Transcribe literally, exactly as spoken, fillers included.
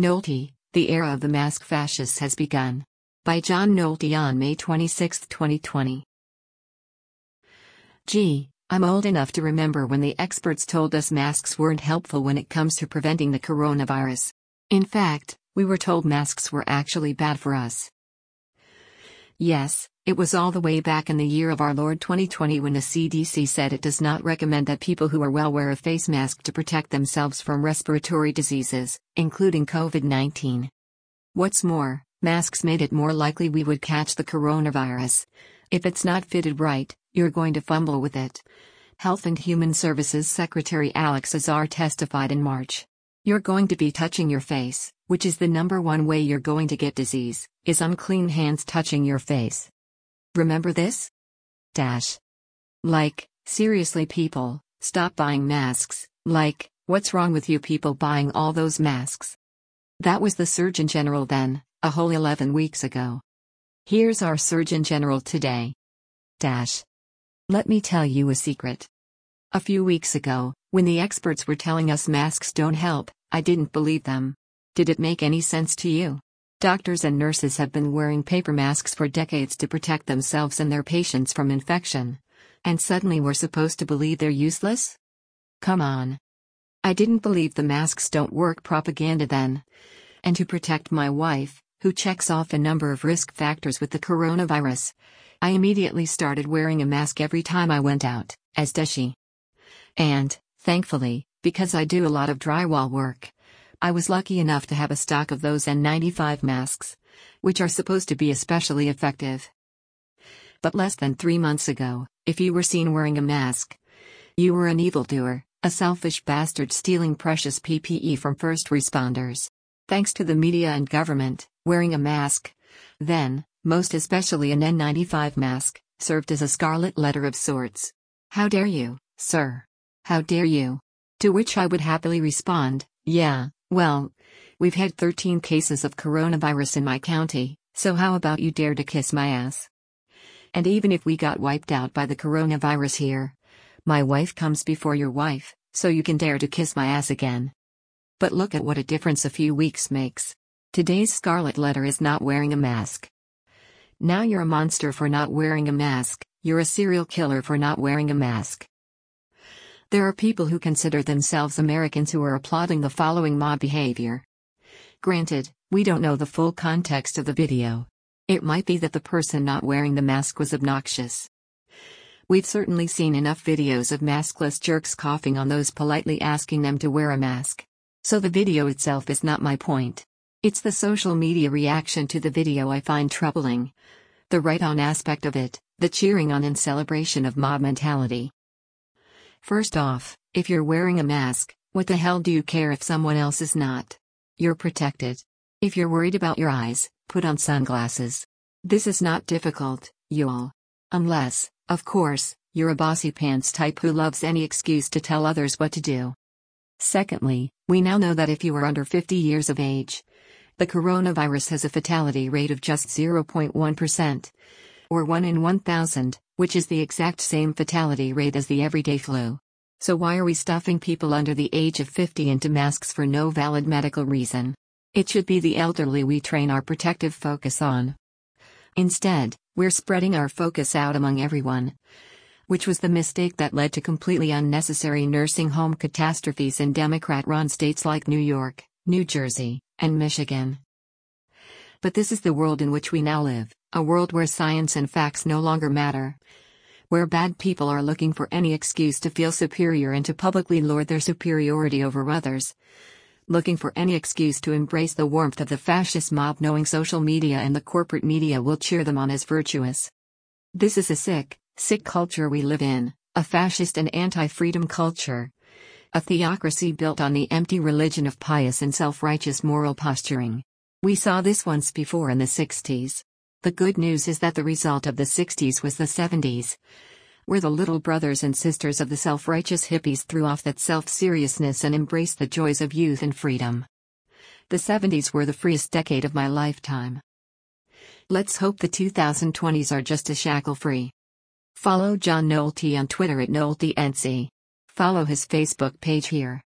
Nolte, The Era of the Mask Fascists Has Begun. By John Nolte on May twenty-sixth, twenty twenty. Gee, I'm old enough to remember when the experts told us masks weren't helpful when it comes to preventing the coronavirus. In fact, we were told masks were actually bad for us. Yes, it was all the way back in the year of our Lord twenty twenty when the C D C said it does not recommend that people who are well wear a face mask to protect themselves from respiratory diseases, including COVID nineteen. What's more, masks made it more likely we would catch the coronavirus. If it's not fitted right, you're going to fumble with it. Health and Human Services Secretary Alex Azar testified in March. You're going to be touching your face, which is the number one way you're going to get disease, is unclean hands touching your face. Remember this? Dash. Like, seriously people, stop buying masks. Like, what's wrong with you people buying all those masks? That was the Surgeon General then, a whole eleven weeks ago. Here's our Surgeon General today. Dash. Let me tell you a secret. A few weeks ago, when the experts were telling us masks don't help, I didn't believe them. Did it make any sense to you? Doctors and nurses have been wearing paper masks for decades to protect themselves and their patients from infection. And suddenly we're supposed to believe they're useless? Come on. I didn't believe the masks don't work propaganda then. And to protect my wife, who checks off a number of risk factors with the coronavirus, I immediately started wearing a mask every time I went out, as does she. And, thankfully, because I do a lot of drywall work, I was lucky enough to have a stock of those N ninety-five masks, which are supposed to be especially effective. But less than three months ago, if you were seen wearing a mask, you were an evildoer, a selfish bastard stealing precious P P E from first responders. Thanks to the media and government, wearing a mask, then, most especially an N ninety-five mask, served as a scarlet letter of sorts. How dare you, sir? How dare you? To which I would happily respond, yeah, well, we've had thirteen cases of coronavirus in my county, so how about you dare to kiss my ass? And even if we got wiped out by the coronavirus here, my wife comes before your wife, so you can dare to kiss my ass again. But look at what a difference a few weeks makes. Today's scarlet letter is not wearing a mask. Now you're a monster for not wearing a mask, you're a serial killer for not wearing a mask. There are people who consider themselves Americans who are applauding the following mob behavior. Granted, we don't know the full context of the video. It might be that the person not wearing the mask was obnoxious. We've certainly seen enough videos of maskless jerks coughing on those politely asking them to wear a mask. So the video itself is not my point. It's the social media reaction to the video I find troubling. The right-on aspect of it, the cheering on and celebration of mob mentality. First off, if you're wearing a mask, what the hell do you care if someone else is not? You're protected. If you're worried about your eyes, put on sunglasses. This is not difficult, y'all. Unless, of course, you're a bossy pants type who loves any excuse to tell others what to do. Secondly, we now know that if you are under fifty years of age, the coronavirus has a fatality rate of just zero point one percent, or one in one thousand, which is the exact same fatality rate as the everyday flu. So why are we stuffing people under the age of fifty into masks for no valid medical reason? It should be the elderly we train our protective focus on. Instead, we're spreading our focus out among everyone, which was the mistake that led to completely unnecessary nursing home catastrophes in Democrat-run states like New York, New Jersey, and Michigan. But this is the world in which we now live, a world where science and facts no longer matter, where bad people are looking for any excuse to feel superior and to publicly lord their superiority over others, looking for any excuse to embrace the warmth of the fascist mob, knowing social media and the corporate media will cheer them on as virtuous. This is a sick, sick culture we live in, a fascist and anti-freedom culture, a theocracy built on the empty religion of pious and self-righteous moral posturing. We saw this once before in the sixties. The good news is that the result of the sixties was the seventies, where the little brothers and sisters of the self-righteous hippies threw off that self-seriousness and embraced the joys of youth and freedom. The seventies were the freest decade of my lifetime. Let's hope the twenty twenties are just as shackle-free. Follow John Nolte on Twitter at NolteNC. Follow his Facebook page here.